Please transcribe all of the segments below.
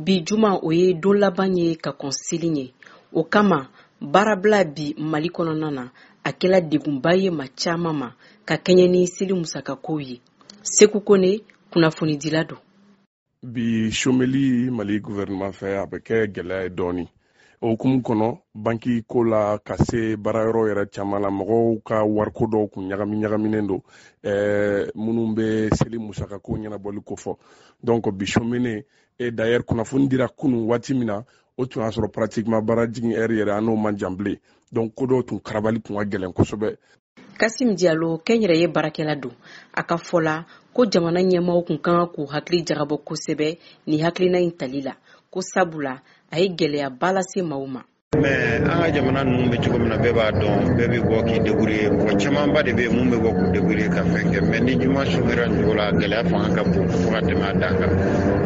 bi juma o ye don laban ye ka kɔn seli ɲɛ. O kama baarabila bi Mali kɔnɔna na a kɛla degunba ye ma caman ma ka kɛɲɛ ni seli musakakow ye. Seku Kone, kunnafonidila don. Bi chômeli Mali gouvernement fɛ a bɛ kɛ gɛlɛya ye dɔɔni. O hukumu kɔnɔ banki ko la ka se baarayɔrɔ yɛrɛ caman la mɔgɔw ka wariko dɔw kun ɲagaminen don minnu bɛ seli musakako ɲɛnabɔli ko fɔ. Donc bi chômene d'ailleurs kunnafoni dira kunun waati min na o tun y'a sɔrɔ pratiquement baara jigin heure yɛrɛ an n'o man jan bilen. Donc ko dɔw tun karabali tun ka gɛlɛn kosɛbɛ. Kasim Diallo kɛnyɛrɛye baarakɛla don. A ka fɔ la ko jamana ɲɛmaaw kun kan k'u hakili jagabɔ kosɛbɛ ni hakilina in tali la ko sabula a ye gɛlɛyaba lase maaw ma. Mais an ka jamana ninnu bɛ cogo min na bɛɛ b'a dɔn bɛɛ bɛ bɔ k'i débrouiller mɔgɔ camanba de bɛ yen mun bɛ bɔ k'u débrouiller ka fɛn kɛ mais ni juma sumera nin la gɛlɛya fanga ka bon fo ka tɛmɛ a dan kan.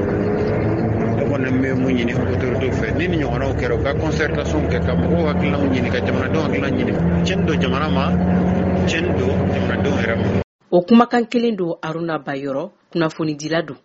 Ne kɔni bɛ mun ɲini autorités fɛ ni ɲɔgɔnnaw kɛra u ka concertation kɛ ka mɔgɔw hakilinaw ɲini ka jamanadenw hakilina ɲini tiɲɛni don jamana ma tiɲɛni don jamanadenw yɛrɛ ma. O kumakan kelen don Aruna Bayɔrɔ, kunnafonidila don.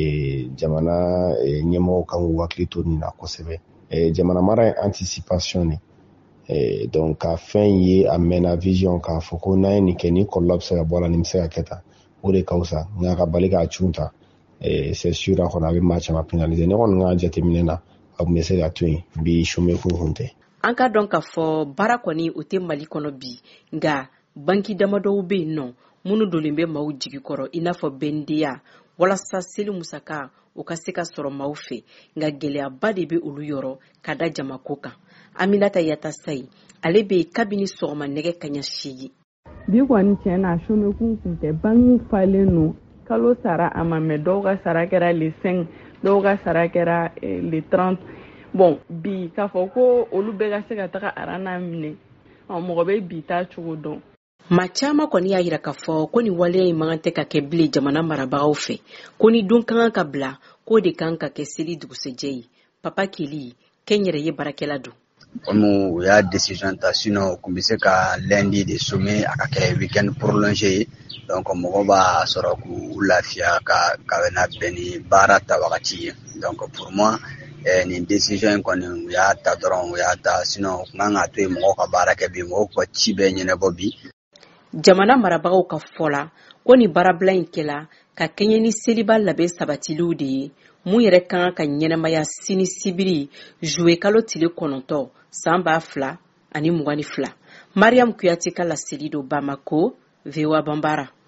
Jamana ɲɛmɔgɔw kan k'u hakili to nin na kosɛbɛ. Jamana mara ye anticipation ne. Donc ka fɛn ye a mɛnna vision k'a fɔ ko n'an ye nin kɛ ni kɔlɔlɔ bɛ se ka bɔ a la nin bɛ se ka kɛ tan o de ka wusa nka ka bali k'a cun ta c'est sûr a kɔni a bɛ maa caman pénaliser ne kɔni ka jateminɛ na a tun bɛ se ka to yen bi chômeur kun tɛ. An ka dɔn k'a fɔ baara kɔni o tɛ Mali kɔnɔ bi nka banki damadɔw bɛ yen nɔ minnu dolen bɛ maaw jigi kɔrɔ i n'a fɔ BNDA walasa seli musaka o ka se ka sɔrɔ maaw fɛ nka gɛlɛyaba de bɛ olu yɔrɔ ka da jamako kan. Aminata Yata Sayi ale bɛ kabini sɔgɔma nɛgɛ kaɲɛ 8. Bi kɔni tiɲɛ na chômeur kun tɛ banki falen no kalo sara a ma mɛ dɔw ka sara kɛra le 5 dɔw ka sara kɛra le 30. Bon bi k'a fɔ ko olu bɛɛ ka se ka taga arana minɛ mɔgɔ bɛ bi ta cogo dɔn. Maa caman kɔni y'a jira k'a fɔ ko ni waleya in man tɛ ka kɛ bilen jamana marabagaw fɛ ko ni don kan ka bila ko de kan ka kɛ seli dugusɛjɛ ye. Papa Keli kɛnyɛrɛye baarakɛla don. Comme u y'a décision ta sinon kun bɛ se ka lundi de sommer a ka kɛ week-end prolongé donc mɔgɔw b'a sɔrɔ k'u lafiya ka na bɛn ni baara ta wagati ye. Donc pour moi nin décision in kɔni u y'a ta dɔrɔn u y'a ta sinon u kan ka to yen mɔgɔw ka baara kɛ bi mɔgɔw ka ci bɛɛ ɲɛnabɔ bi. Jamana marabagaw ka fɔ la ko ni baarabila in kɛla ka kɛɲɛ ni seliba labɛn sabatiliw de ye mun yɛrɛ kan ka ɲɛnamaya sini sibiri juwe kalo tile 9 san 2022. Mariam Kuyate ka laseli do Bamako, VOA Bambara.